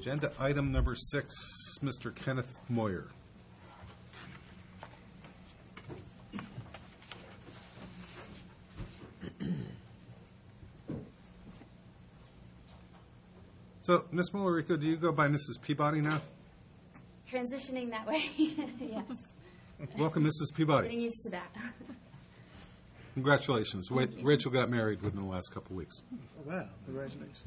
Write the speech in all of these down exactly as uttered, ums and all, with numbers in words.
Agenda item number six, Mister Kenneth Moyer. So, Miz Malarico, do you go by Missus Peabody now? Transitioning that way, yes. Welcome, Missus Peabody. Getting used to that. Congratulations. Wa- Thank you. Rachel got married within the last couple of weeks. Wow, congratulations.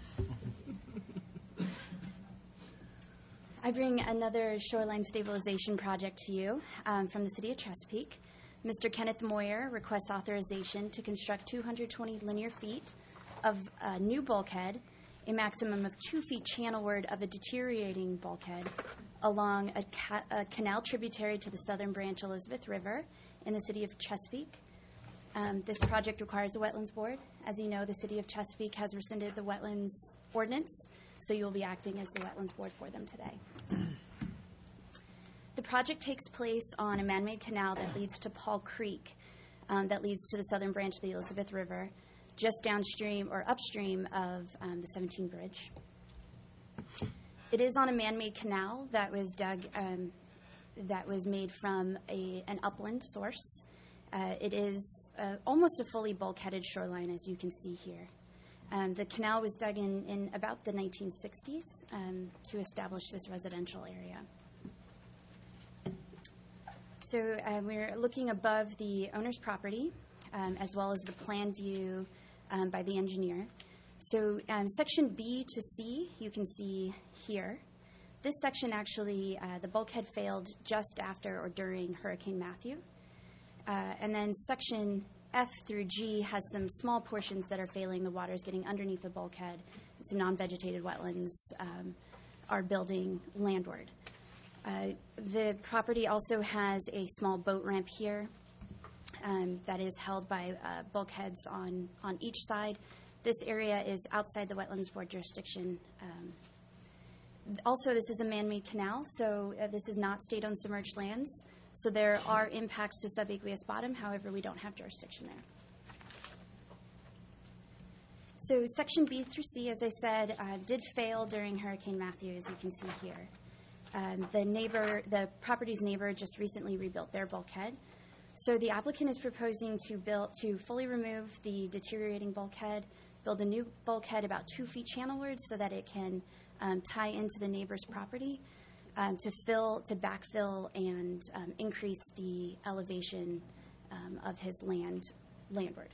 I bring another shoreline stabilization project to you um, from the City of Chesapeake. Mister Kenneth Moyer requests authorization to construct two hundred twenty linear feet of a new bulkhead, a maximum of two feet channelward of a deteriorating bulkhead along a, ca- a canal tributary to the southern branch Elizabeth River in the City of Chesapeake. Um, this project requires a wetlands board. As you know, the City of Chesapeake has rescinded the wetlands ordinance, so you will be acting as the wetlands board for them today. The project takes place on a man-made canal that leads to Paul Creek, um, that leads to the southern branch of the Elizabeth River, just downstream or upstream of um, the seventeen Bridge. It is on a man-made canal that was dug, um, that was made from a, an upland source. Uh, it is uh, almost a fully bulkheaded shoreline, as you can see here. Um, the canal was dug in, in about the nineteen sixties um, to establish this residential area. So uh, we're looking above the owner's property, um, as well as the plan view um, by the engineer. So um, section B to C, you can see here. This section actually, uh, the bulkhead failed just after or during Hurricane Matthew. Uh, and then section F through G has some small portions that are failing. The water is getting underneath the bulkhead. Some non-vegetated wetlands um, are building landward. Uh, the property also has a small boat ramp here um, that is held by uh, bulkheads on, on each side. This area is outside the Wetlands Board jurisdiction. Um, also, this is a man-made canal, so uh, this is not state-owned submerged lands. So there are impacts to subaqueous bottom. However, we don't have jurisdiction there. So section B through C, as I said, uh, did fail during Hurricane Matthew, as you can see here. Um, the neighbor, the property's neighbor just recently rebuilt their bulkhead. So the applicant is proposing to build, to fully remove the deteriorating bulkhead, build a new bulkhead about two feet channelward so that it can um, tie into the neighbor's property. Um, to fill, to backfill and um, increase the elevation um, of his land landward.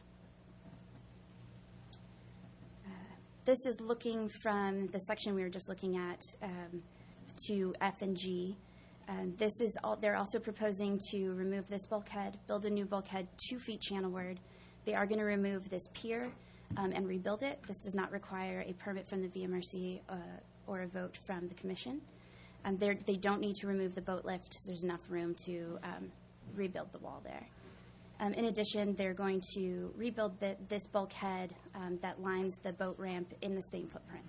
Uh, this is looking from the section we were just looking at um, to F and G. Um, this is all, they're also proposing to remove this bulkhead, build a new bulkhead two feet channelward. They are going to remove this pier um, and rebuild it. This does not require a permit from the V M R C uh, or a vote from the commission. Um, they don't need to remove the boat lift. There's enough room to um, rebuild the wall there. Um, in addition, they're going to rebuild the, this bulkhead um, that lines the boat ramp in the same footprint.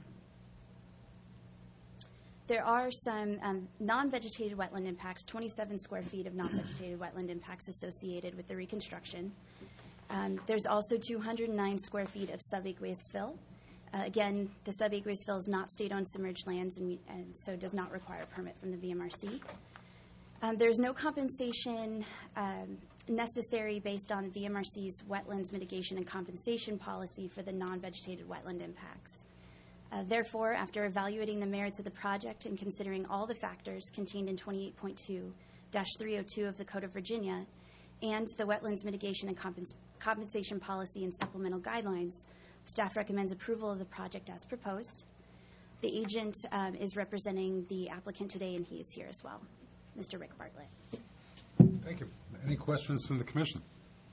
There are some um, non-vegetated wetland impacts, twenty-seven square feet of non-vegetated wetland impacts associated with the reconstruction. Um, there's also two hundred nine square feet of subaqueous fill. Uh, again, the subaqueous fill is not state-owned submerged lands and, we, and so does not require a permit from the V M R C. Um, there's no compensation um, necessary based on V M R C's wetlands mitigation and compensation policy for the non-vegetated wetland impacts. Uh, therefore, after evaluating the merits of the project and considering all the factors contained in twenty-eight point two dash three oh two of the Code of Virginia and the wetlands mitigation and compens compensation policy and supplemental guidelines, staff recommends approval of the project as proposed. The agent um, is representing the applicant today, and he is here as well, Mister Rick Bartlett. Thank you. Any questions from the commission?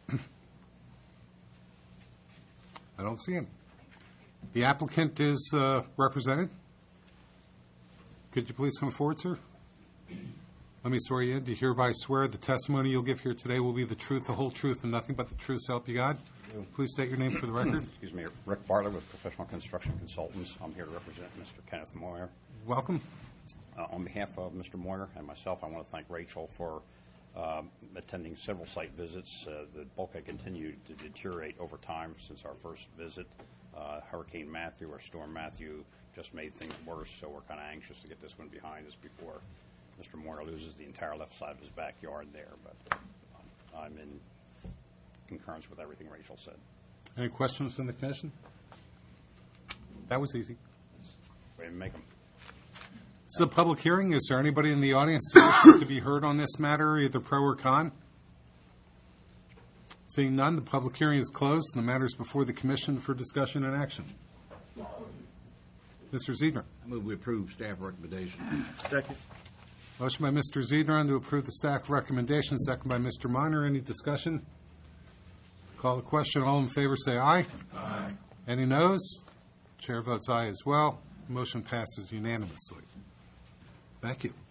I don't see any. The applicant is uh, represented. Could you please come forward, sir? Let me swear you in. Do you hereby swear the testimony you'll give here today will be the truth, the whole truth, and nothing but the truth, so help you God? Please state your name for the record. Excuse me, Rick Bartlett with Professional Construction Consultants. I'm here to represent Mister Kenneth Moyer. Welcome. Uh, on behalf of Mister Moyer and myself, I want to thank Rachel for um, attending several site visits. Uh, the bulkhead continued to deteriorate over time since our first visit. Uh, Hurricane Matthew or Storm Matthew just made things worse, so we're kind of anxious to get this one behind us before Mister Moore loses the entire left side of his backyard there. But um, I'm in concurrence with everything Rachel said. Any questions from the commission? That was easy. We didn't make them. It's a public hearing. Is there anybody in the audience who wishes to be heard on this matter, either pro or con? Seeing none, the public hearing is closed, and the matter is before the commission for discussion and action. Mister Zedner. I move we approve staff recommendation. Second. Motion by Mister Zedner to approve the staff recommendation, second by Mister Minor. Any discussion? Call the question. All in favor say aye. Aye. Any noes? Chair votes aye as well. Motion passes unanimously. Thank you.